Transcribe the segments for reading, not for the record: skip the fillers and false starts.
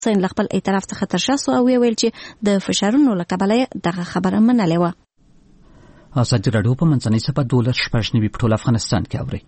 حسین خپل اعتراف څخه ترشا سو او ویل چې د فشارونو له کبله دغه خبره منلې و. ازادي راډیو په منځنۍ صفحه 12 په ټول افغانستان کې اوري.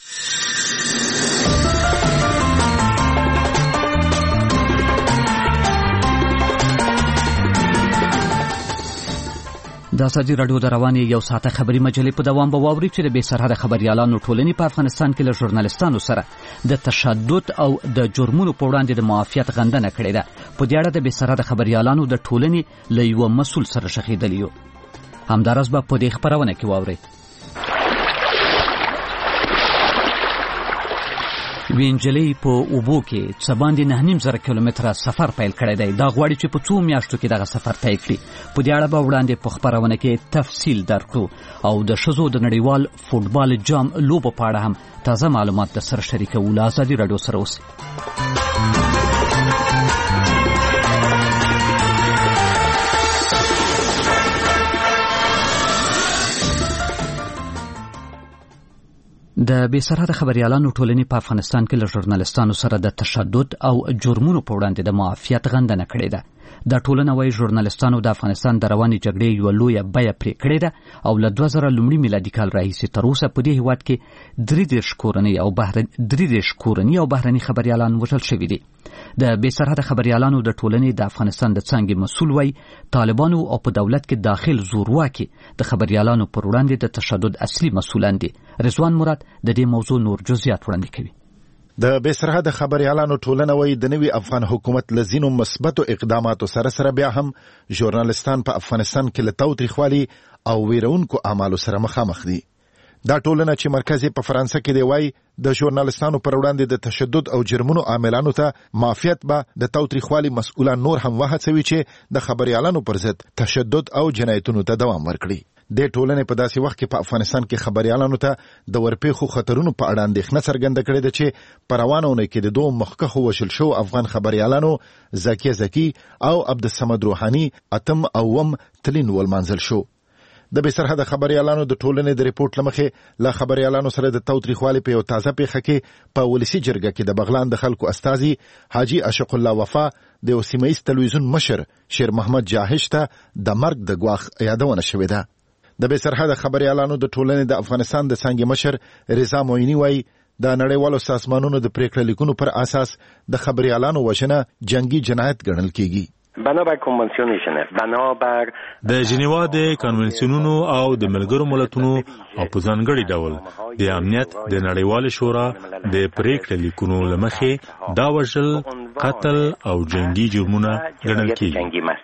د ازادي راډیو د روانې یو ساعته خبري مجلې په دوام به واوري چې د بې سرحده خبريالانو ټولنې په افغانستان کې له ژورنالستانو سره د تشدد او د جرمونو په وړاندې د معافیت غندنه کړې ده. په دې اړه د بې سرحده خبريالانو د ټولنې له یو مسؤل سره شخیدلی یو. همدارس به په دې خبرونه کې واوري. وینجلې په اوبو کې څه باندې 9.5 کیلومتره سفر پیل کړی دی. دا غواړي چې په 2 میاشتو کې دغه سفر طی کړي. په دې اړه به وړاندې په خبرونه کې تفصیل درکړو او د ښځو د نړیوال فوټبال جام لوبو په اړه هم تازه معلومات در سره شریکوو. له ازادي راډیو سره اوسئ. د بې سرحده خبريالانو ټولنې په افغانستان کې له ژورنالستانو سره د تشدد او جرمونو په وړاندې د معافیت غندنه کړې ده. دا ټولنه وايي ژورنالستانو د افغانستان د روانې جګړې یو لویه بیه پرې کړې ده او له 2000 لومړي میلادي کال راهیسې تر اوسه په دې هیواد کې 33 کورنۍ او بهرني خبريالان وژل شوي دي. د بې سرحده خبريالانو د ټولنې د افغانستان د څانګې مسؤل وايي طالبانو او په دولت کې داخل زورواکي د خبريالانو پر وړاندې د تشدد اصلي مسؤلان دي. رضوان مراد د دې موضوع نور جزئیات وړاندې کوي. د بې سرحده خبريالانو ټولنه وايي د نوي افغان حکومت لزینو مثبتو اقداماتو سره بیا هم ژورنالستان په افغانستان کې له تاوتریخوالي او ویرونکو اعمالو سره مخامخ دي. دا ټولنه چې مرکز په فرانسه کې دی وايي د ژورنالستانو پر وړاندې د تشدد او جرمونو عاملانو ته معافیت به د تاوتریخوالي مسؤلان نور هم وهڅوي چې د خبريالانو پر ضد تشدد او جنایتونو ته دوام ورکړي. د ټولنې په داسې وخت کې په افغانستان کې خبريالانو ته د ورپېښو خطرونو په اړه اندېښنه څرګنده کړې ده چې په روانه اونۍ کې د دوه مخکښو وژل شوو افغان خبريالانو زکي او عبدالصمد روحاني اتم اوم تلین ولمانځل شو. د بې سرحده خبريالانو د ټولنې د ریپورت لمخې له خبريالانو سره د تاوتریخوالي په یو تازه پیښه کې په ولسی جرګه کې د بغلان د خلکو استازي حاجی عاشق الله وفا د سیمه‌یز تلویزیون مشر شیر محمد جاهش ته د مرګ د ګواښ یادونه شوې ده. د بې سرحده خبريالانو د ټولنې د افغانستان د څانګې مشر رضا موینی وايي د نړیوالو سازمانونو د پریکړه لیکونو پر اساس د خبريالانو وژنه جنگي جنایت ګڼل کیږي. بنابر کنوانسیون ژنو، بنابر د ژنیوا د کنوانسیونونو او د ملګرو ملتونو او په ځانګړي ډول د امنیت د نړیوال شورا د پریکړې لیکونو لمخې دا وژل قتل او جنگي جرمونه ګڼل کیږي.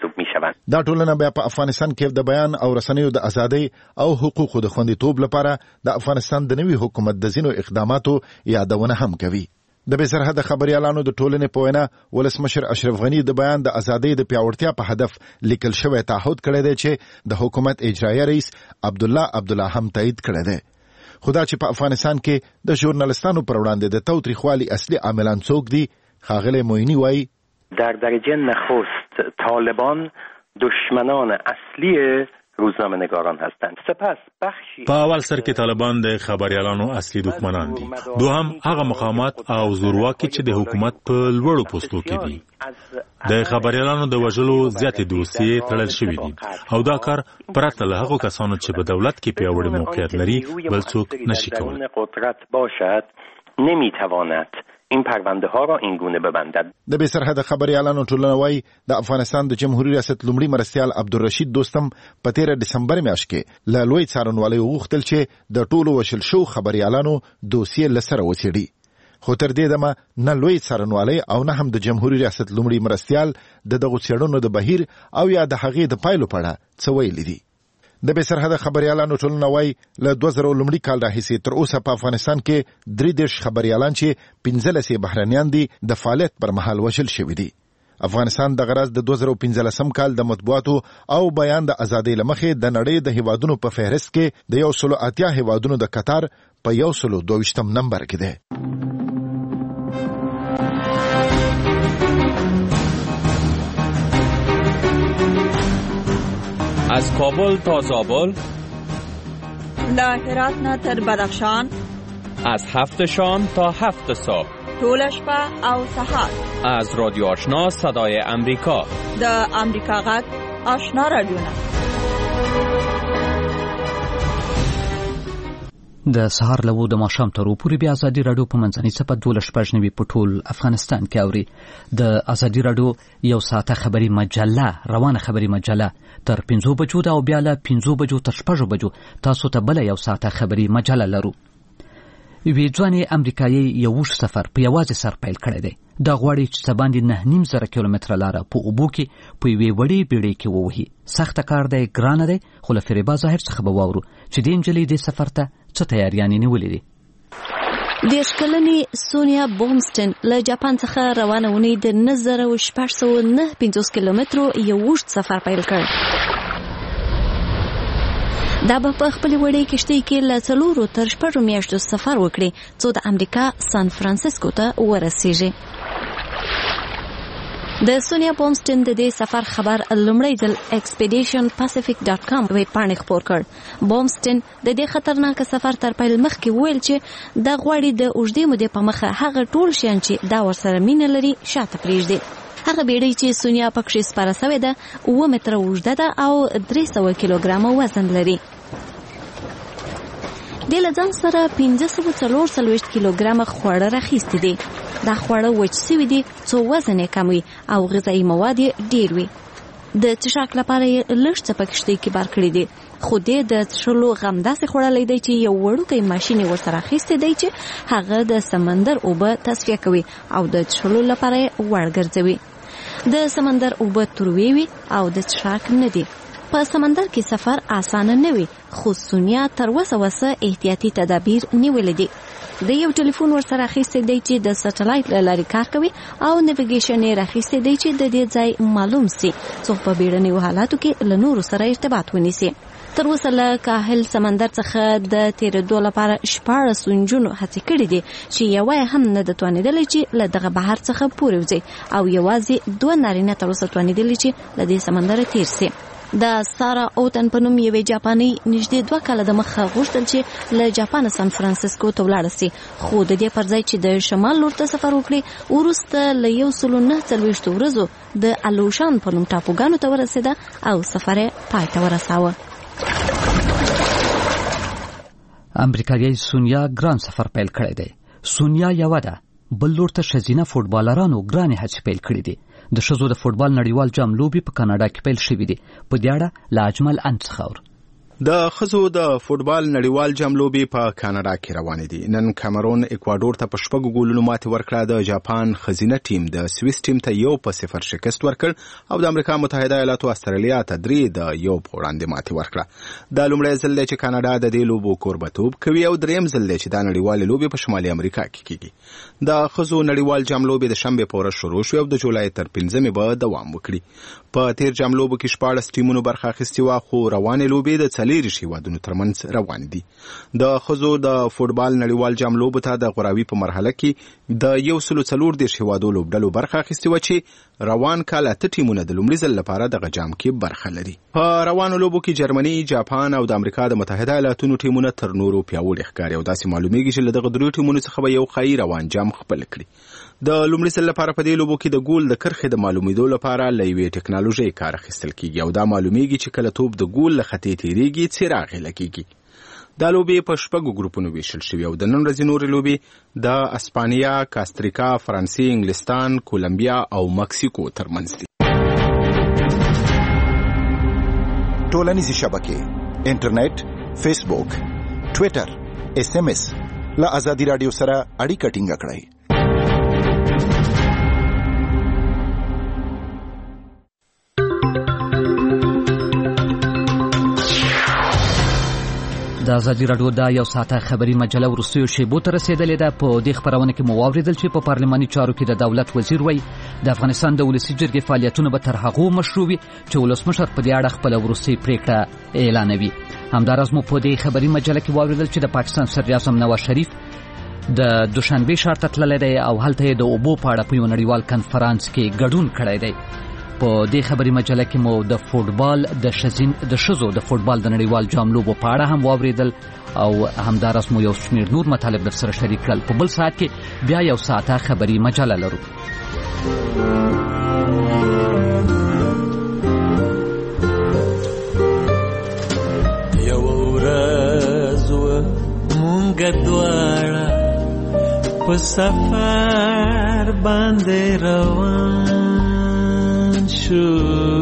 دا ټولنه بیا په افغانستان کې د بیان او رسنیو د ازادۍ او حقوقو د خوندیتوب لپاره د افغانستان د نوي حکومت د ځینو اقداماتو یادونه هم کوي. د بې سرحده خبريالانو د ټولنې په وینا ولسمشر اشرف غنی د بیان د ازادۍ د پیاوړتیا په هدف لیکل شوی تعهد کړی دی چې د حکومت اجرایي رئیس عبدالله هم تایید کړی دی. خدا چې په افغانستان کې د ژورنالستانو پر وړاندې د تاوتریخوالي اصلي عاملان څوک دي؟ ښاغلی موینی وایي در درجه نخست طالبان دشمنان اصلی روزنامه‌نگاران هستند. سپس بخشی په اول سر کې طالبان د خبريالانو اصلي دښمنان دي. دوهم هغه مقامات او زورواکي چې د حکومت په لوړو پوستو کې دي. د خبريالانو د وژلو زیاتې دوسیې تړل شوې دي او دا کار پرته له هغو کسانو چې په دولت کې پیاوړی موقعیت لري بل څوک نشي کولی. قدرت باشد نمیتواند این پرونده ها را این گونه ببندد. د بې سرحده خبريالانو ټولنه وايي د افغانستان د جمهوریت ریاست لومړي مرستیال عبدالرشید دوستم په 13 دسمبر میاشت کې له لوی څارنوالۍ وغوښتل چې د ټولو وژل شوو خبريالانو دوسیې له سره وڅېړي. خو تر دې دمه نه لوی څارنوالۍ او نه هم د جمهوریت ریاست لومړي مرستیال د دغو څېړنو د بهیر او یا د هغې د پایلو په اړه څه ویلي دي. د بې سرحده خبريالانو ټولنه وايي له 2000 لومړي کال راهیسې تر اوسه په افغانستان کې 33 خبريالان چې 15 بهرنیان دي د فعالیت پر مهال وژل شوي دي. افغانستان د غرض د 2015 کال د مطبوعاتو او بیان د ازادۍ لمخې د نړۍ د هیوادونو په فهرست کې د 180 هیوادونو د قطر په 122 نمبر کې ده. از کابل تا زابل، له هرات نه تر بدخشان، از 7 شام تا 7 صبح، ټول شپه او سهار از رادیو آشنا صدای امریکا د امریکا غږ آشنا رادیو نه د سهار لوو د ماښام تر پورې بیا ازادي رادیو په منځنۍ صفحه 12 په ټول افغانستان کې اوري. د ازادي رادیو یو ساعته خبري مجله روانه خبري مجله تر 5 بجو دا او بیا له 5 بجو تر 6 بجو تاسو ته بل یو ساعته خبري مجله لرو. وی ځواني امریکایي یو سفر په یوازې سر پیل کړی دی. دا غواړي چې سباندې 9.5 کیلومتره لاره په اوبو کې په یوې وړې بیړۍ کې ووهي. سخته کار دی، ګرانه دی، خو له فریبا ظاهر څخه به واورو چې دې نجلۍ دې سفر ته څه تیاریانې نیولې دي. 10 کلنې سونیا بومسټن له جاپان څخه روانه ونې د 9649 کیلومترو یو اوږد سفر پیل کړ. دا به په خپل وړې کشتۍ کې له 4 تر 6 میاشتو سفر وکړي څو د امریکا سان فرانسیسکو ته ورسیږي. د سونیا بومسټن د دې سفر خبر لومړی د expeditionpacific.com ویب پاڼې خپور کړ. بومسټن د دې خطرناک سفر تر پیل مخکې ویل چې دا غواړي د اوږدې مودې په مخه هغه ټول شیان چې دا ورسره مینه لري شاته پرېږدي. هغه بیړۍ چې سونیا پکې سپاره شوې ده 9 متره اوږده ده او 300 کیلوګرامه وزن لري. د لځان سره 540 کیلوګرامه خواړه راخیستي دي. دا خواړه وچ شوي دي څو وزن یې کم وي او غذایي مواد یې ډېر وي. د څښاک لپاره یې لږ څه په کښتۍ کې بار کړي دي، خو دې د څښلو غم داسې خوړلی دی چې یو وړوکی ماشین یې ورسره اخیستی دی چې هغه د سمندر اوبه تصفیه کوي او د څښلو لپاره یې وړ ګرځوي. د سمندر اوبه تروې وي او د څښاک نه دي. په سمندر کې سفر اسانه نه وي، خو سونیا تر وسه احتیاطي تدابیر نیولې دي. د یو ټلیفون ورسره اخیستی دی چې د سټلایټ له لارې کار کوي او نیویګیشن یې راخیستی دی چې د دې ځای معلوم سي څو په بیړنیو حالاتو کې له نورو سره ارتباط ونیسي. تر اوسه له کاهل سمندر څخه د تیرېدو لپاره 14 نجونو هڅې کړې دي چې یوه هم نه ده توانېدلی چې له دغه بهر څخه پورې وځي او یوازې 2 نارینه تر اوسه توانېدلي چې له دې سمندره تیر سي. د سارا اوتن په نوم یوې جاپاني نږدې 2 کاله د مخه غوښتل چې له جاپان سان فرانسیسکو ته ولاړه سي، خو د دې پر ځای چې د شمال لور ته سفر وکړي وروسته له 149 ورځو د الوشان په نوم ټاپوګانو ته ورسېده او سفر یې پای ته ورساوه. امریکایي سونیا ګران سفر پیل کړی دی. سونیا یو ده، بل لور ته ښځینه فوټبالرانو ګرانې هڅې پیل کړې دي. د ښځو د فوټبال نړیوال جام لوبې په کاناډا کې پیل شوې دي. په دې اړه له اجمل انتخاب د ښځو د فوټبال نړیوال جام لوبې په کاناډا کې روانې دي. نن کامرون اکوادور ته په 6 ګولونو ماتې ورکړه. د جاپان ښځینه ټیم د سویس ټیم ته 1-0 شکست ورکړ او د امریکا متحده ایالاتو استرالیا ته 3-1 وړاندې ماتې ورکړه. دا لومړی ځل دی چې کاناډا د دې لوبو کوربتوب کوي او دریم ځل دی چې دا نړیوالې لوبې په شمالي امریکا کې کیږي. د ښځو نړیوال جام لوبې د شنبې په ورځ شروع شوې او د جولای تر 15 به دوام وکړي. په تیر جام لوبو کې 14 ټیمونو برخه اخیستې وه، خو روانې لوبې د 40 هیوادونو ترمنځ روان دي. د ښځو د فوټبال نړیوال جام لوبو ته د غوراوي په مرحله کې د 140 هیوادو لوبډلو برخه اخیستې وه چې روان کال 8 ټیمونه د لومړي ځل لپاره دغه جام کې برخه لري. په روانو لوبو کې جرمني، جاپان او د امریکا د متحده ایالاتونو ټیمونه تر نورو پیاوړي ښکاري او داسې معلومیږي چې له دغه درې ټیمونو څخه به یو ښایي روان جام خپل کړي. د لومړي ځل لپاره په دې لوبو کې د ګول د کرښې د معلومېدو لپاره له یوې ټکنالوژۍ کار اخیستل کیږي او دا معلومیږي چې کله توپ د ګول له خطې تیریږي څراغ یې لګیږي. دا لوبې په 6 ګروپونو ویشل شوي او د نن ورځې نورې لوبې د اسپانیا، کاستریکا، فرانسې، انګلستان، کولمبیا او مکسیکو ترمنځ دي. ټولنیزې شبکې، انټرنیټ، فیسبوک، ټویټر، SMS له ازادي رادیو سره اړیکه ټینګه کړئ. د ازادي رادیو دا یو ساعته خبري مجله وروستیو شیبو ته رسېدلې ده. په دې خبرونه کې مو واورېدل چې په پارلماني چارو کې د دولت وزیر وایي د افغانستان د ولسي جرګې فعالیتونه به تر هغو مشروع وي چې ولسمشر په دې اړه خپله وروستۍ پرېکړه اعلانوي. همداراز مو په دې خبري مجله کې واورېدل چې د پاکستان صدراعظم نواز شریف د دوشنبه ښار ته تللی دی او هلته یې د اوبو په اړه په یو نړیوال کنفرانس کې ګډون کړی دی. په دې خبري مجله کې مو د فوټبال د ښځو د فوټبال د نړیوال جام لوبو په اړه هم واوریدل او همداراز مو یو شمېر نور مطالب درسره شریک کړل. په بل ساعت کې بیا یو ساعته خبري مجله لرو. یو ورځ مونږ دواړه په سفر باندې روان شو،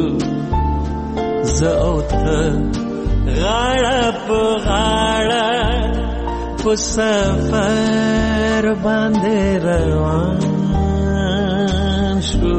زه او ته غاړه په غاړه په سفر باندې روان شو.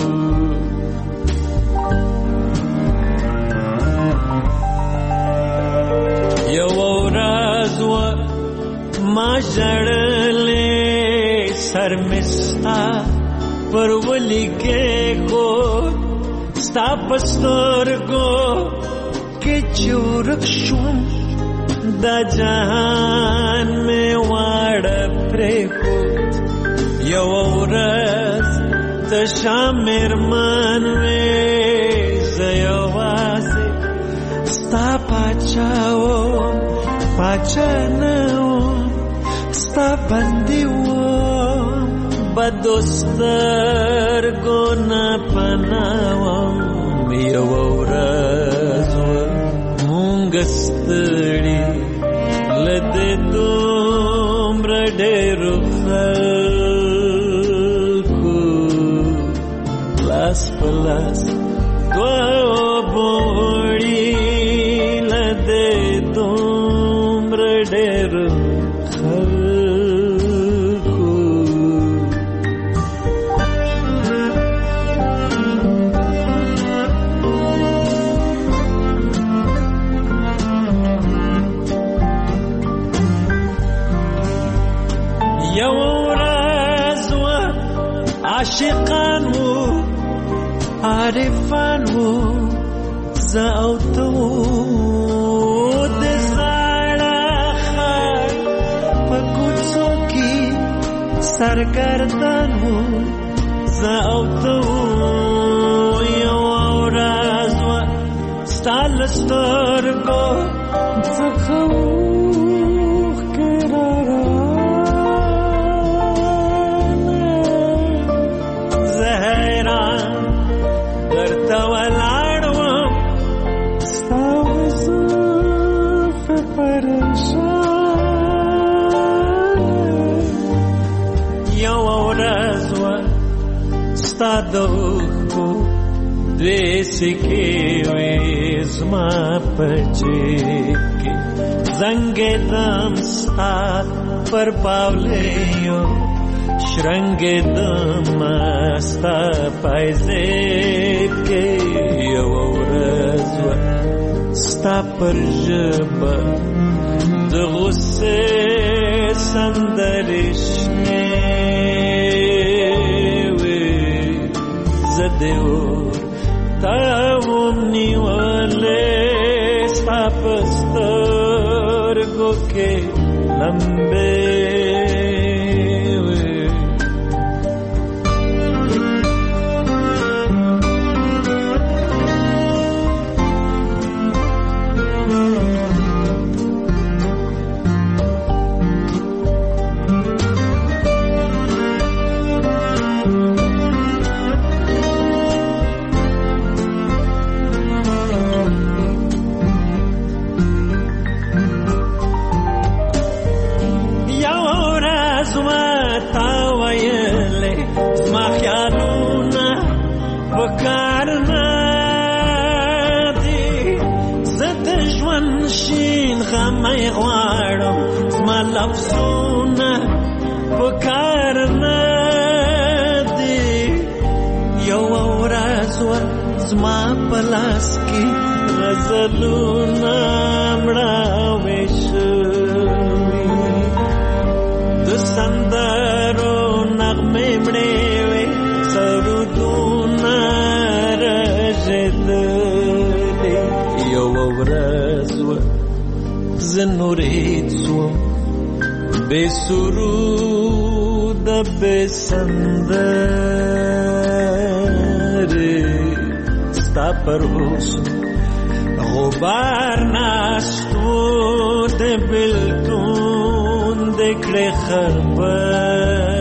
یو ورځ ما ژړلې سر مې ستا پر ولي کېښود، ستا په سترګو کې چې ورک شوم دا جهان مې واړه پرېښود. یو ورځ تشه مېرمن وې، زه یوازې ستا پاچا وم، پاچا نه وم، ستا بندي وم، بدو سترګو نه پناه وم. یو ورځ مونږ ستړي له دې دومره ډېرو خلکو، لاس په لاس دوه بوړي له دې دومره ډېرو خلکو. یو ورځ عاشقان وو، عارفان وو، زه او ته وو د زاړه ښار په کوڅو کې سرګردان وو، زه او ته وو. یو ورځ ستا له سترګو څخه اوښکې راروانې، زه حیران درته ولاړ وم، ستا زلفې پریشان. یو ورځ ستا د اوښکو دوې سکې وې زما په جیب کې، زنګېدم ستا پر پاولیو، شرنګېدم ستا پایزیب کې. یو ورځ ستا پر ژبه د غصې سندرې شنې وې، زه دې ورته وم نیولې، ستا په سترګو کې لمبې وې. غمې غواړم زما لفظونه په کار نه دي. یو ورځ زما په لاس کې غزلونه مړاوې شوي، د سندرو نغمې مړې وې، سرودونه رژېدلې. یو ورځ زه نورید سوم بې سروده بې سندرې، پروسو غبار نستو د بلتون د کړه خبر